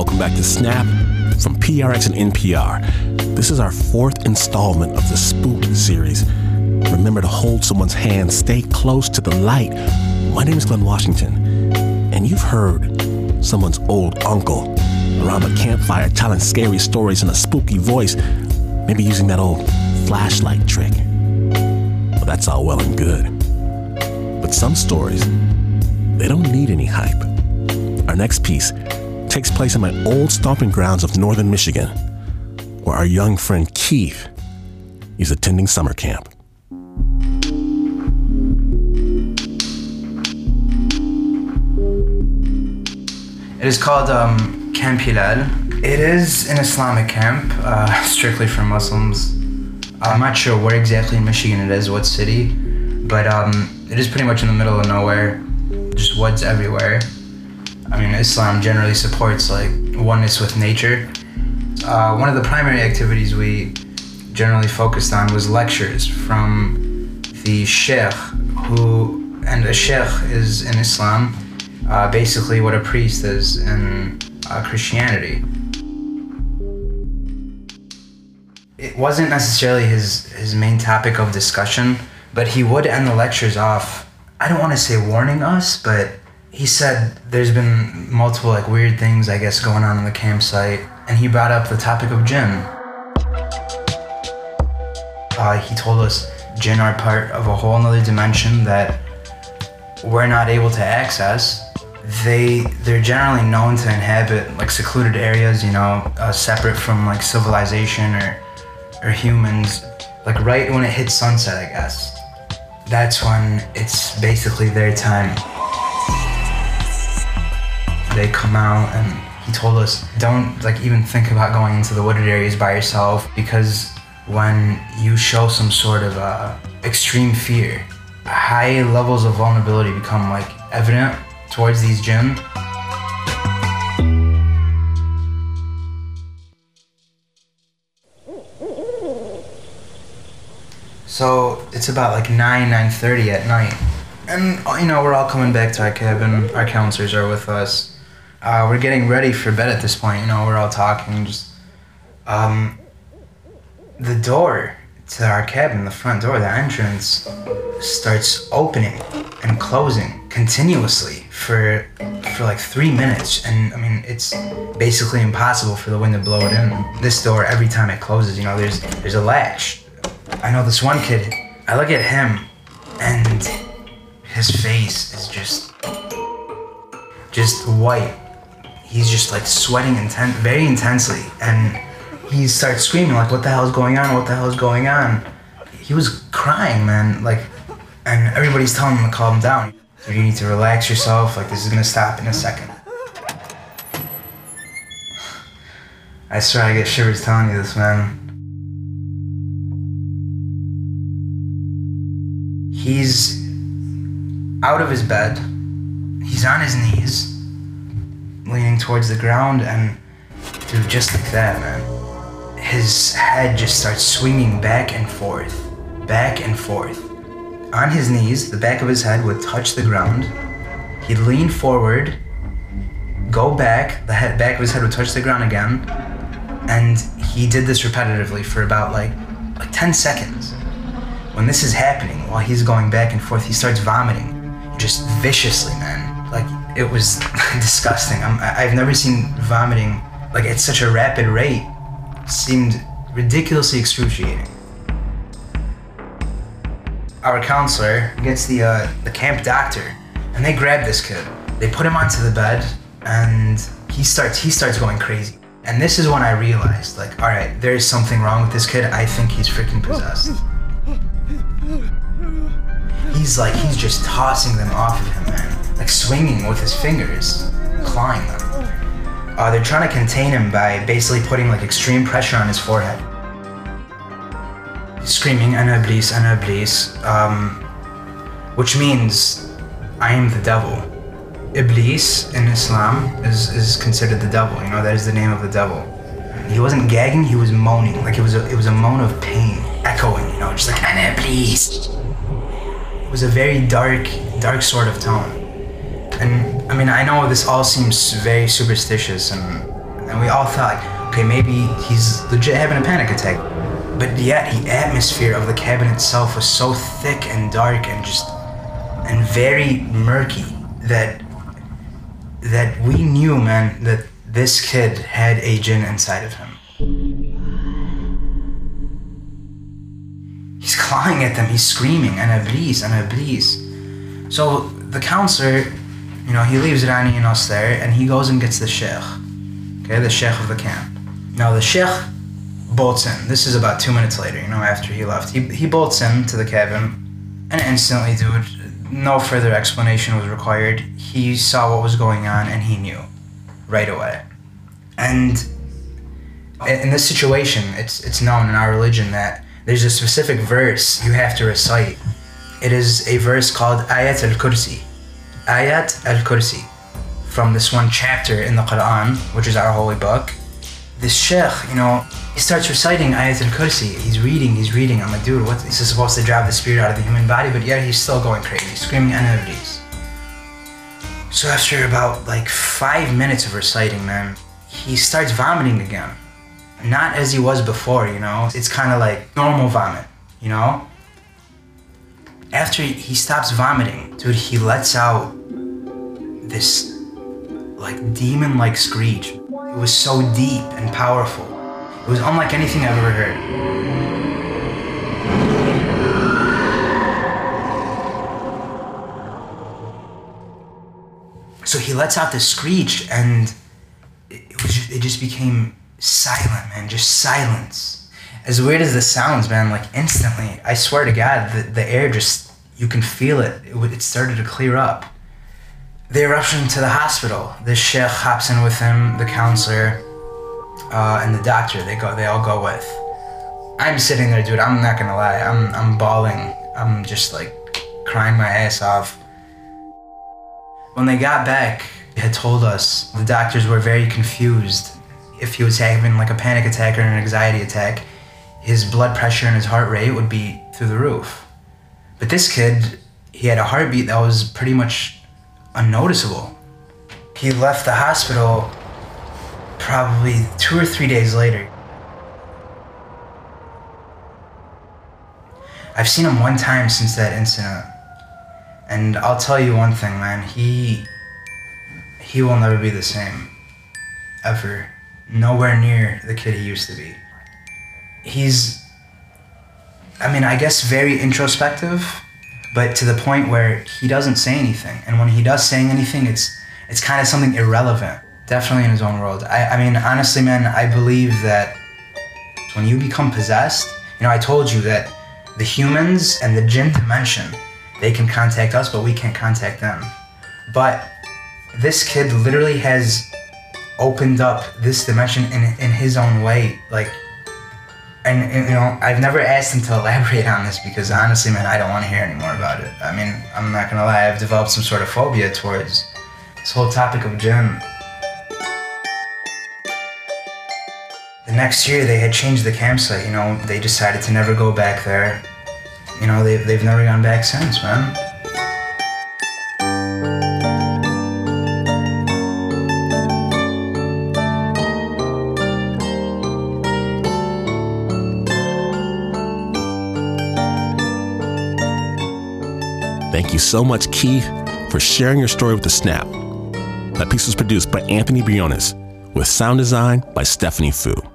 Welcome back to Snap from PRX and NPR. This is our fourth installment of the Spook series. Remember to hold someone's hand, stay close to the light. My name is Glenn Washington, and you've heard someone's old uncle around the campfire telling scary stories in a spooky voice, maybe using that old flashlight trick. Well, that's all well and good. But some stories, they don't need any hype. Our next piece takes place in my old stomping grounds of northern Michigan, where our young friend Keith is attending summer camp. It is called Camp Hilal. It is an Islamic camp, strictly for Muslims. I'm not sure where exactly in Michigan it is, what city, but it is pretty much in the middle of nowhere, just woods everywhere. I mean, Islam generally supports like oneness with nature. One of the primary activities we generally focused on was lectures from the sheikh, and a sheikh is in Islam basically what a priest is in Christianity. It wasn't necessarily his main topic of discussion, but he would end the lectures off, I don't want to say warning us, but he said there's been multiple like weird things, I guess, going on in the campsite, and he brought up the topic of jinn. He told us jinn are part of a whole nother dimension that we're not able to access. They're generally known to inhabit like secluded areas, you know, separate from like civilization or humans, like right when it hits sunset, I guess. That's when it's basically their time. They come out, and he told us don't like even think about going into the wooded areas by yourself, because when you show some sort of extreme fear, high levels of vulnerability become like evident towards these jinn. So it's about like 9:30 at night, and you know, we're all coming back to our cabin. Our counselors are with us. We're getting ready for bed at this point, you know, we're all talking, just, the door to our cabin, the front door, the entrance, starts opening and closing continuously for like 3 minutes, and I mean, it's basically impossible for the wind to blow it in. This door, every time it closes, you know, there's a latch. I know this one kid, I look at him, and his face is just white. He's just like sweating very intensely, and he starts screaming like, what the hell is going on? What the hell is going on? He was crying, man, like, and everybody's telling him to calm down. You need to relax yourself, like this is gonna stop in a second. I swear I get shivers telling you this, man. He's out of his bed, he's on his knees, leaning towards the ground, and dude, just like that, man, his head just starts swinging back and forth. On his knees, the back of his head would touch the ground. He'd lean forward, go back, back of his head would touch the ground again, and he did this repetitively for about like 10 seconds. When this is happening, while he's going back and forth, he starts vomiting, just viciously, man. Like, it was disgusting. I've never seen vomiting like at such a rapid rate. It seemed ridiculously excruciating. Our counselor gets the camp doctor, and they grab this kid. They put him onto the bed, and he starts going crazy. And this is when I realized, like, all right, there is something wrong with this kid. I think he's freaking possessed. He's just tossing them off of him, man. Like swinging with his fingers, clawing them. They're trying to contain him by basically putting like extreme pressure on his forehead. He's screaming, Ana Iblis, Ana Iblis, which means, I am the devil. Iblis in Islam is considered the devil, you know, that is the name of the devil. He wasn't gagging, he was moaning, like it was a moan of pain, echoing, you know, just like, Ana Iblis. It was a very dark sort of tone. And I mean, I know this all seems very superstitious and And we all thought, okay, maybe he's legit having a panic attack. But yet the atmosphere of the cabin itself was so thick and dark and very murky that we knew, man, that this kid had a jinn inside of him. He's clawing at them, he's screaming, "Ana Iblis, Ana Iblis." So the counselor, he leaves Rani and us there, and he goes and gets the sheikh, okay, the sheikh of the camp. Now the sheikh bolts in. This is about 2 minutes later, after he left. He bolts into the cabin, and instantly, dude, no further explanation was required. He saw what was going on, and he knew right away. And in this situation, it's known in our religion that there's a specific verse you have to recite. It is a verse called Ayat al-Kursi. Ayat al-Kursi. From this one chapter in the Quran, which is our holy book. This sheikh, he starts reciting Ayat al-Kursi. He's reading. I'm like, dude, this is supposed to drive the spirit out of the human body, but yet he's still going crazy, screaming Ana Iblis. So after about 5 minutes of reciting, man, he starts vomiting again. Not as he was before, It's kind of like normal vomit, After he stops vomiting, dude, he lets out this demon-like screech. It was so deep and powerful. It was unlike anything I've ever heard. So he lets out this screech, and it just became silent, man, just silence. As weird as this sounds, man, instantly, I swear to God, the air you can feel it. It started to clear up. They rush him to the hospital. The sheikh hops in with him, the counselor, and the doctor. They all go with. I'm sitting there, dude, I'm not gonna lie, I'm bawling. I'm just crying my ass off. When they got back, they had told us the doctors were very confused. If he was having a panic attack or an anxiety attack, his blood pressure and his heart rate would be through the roof. But this kid, he had a heartbeat that was pretty much unnoticeable. He left the hospital probably 2 or 3 days later. I've seen him one time since that incident. And I'll tell you one thing, man, he will never be the same. Ever. Nowhere near the kid he used to be. He's, I guess very introspective, but to the point where he doesn't say anything. And when he does say anything, it's kind of something irrelevant. Definitely in his own world. Honestly, man, I believe that when you become possessed, I told you that the humans and the jinn dimension, they can contact us, but we can't contact them. But this kid literally has opened up this dimension in his own way. And I've never asked him to elaborate on this because honestly, man, I don't want to hear any more about it. I'm not gonna lie, I've developed some sort of phobia towards this whole topic of jinn. The next year they had changed the campsite, they decided to never go back there. They've never gone back since, man. Thank you so much, Keith, for sharing your story with The Snap. That piece was produced by Anthony Briones, with sound design by Stephanie Fu.